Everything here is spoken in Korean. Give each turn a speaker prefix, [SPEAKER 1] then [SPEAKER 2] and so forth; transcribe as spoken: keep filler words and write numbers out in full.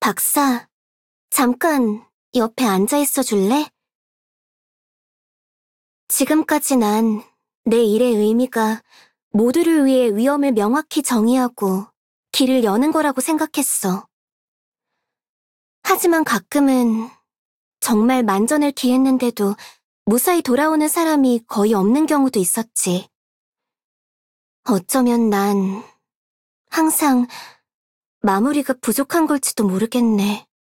[SPEAKER 1] 박사, 잠깐 옆에 앉아 있어 줄래? 지금까지 난 내 일의 의미가 모두를 위해 위험을 명확히 정의하고 길을 여는 거라고 생각했어. 하지만 가끔은 정말 만전을 기했는데도 무사히 돌아오는 사람이 거의 없는 경우도 있었지. 어쩌면 난 항상 마무리가 부족한 걸지도 모르겠네.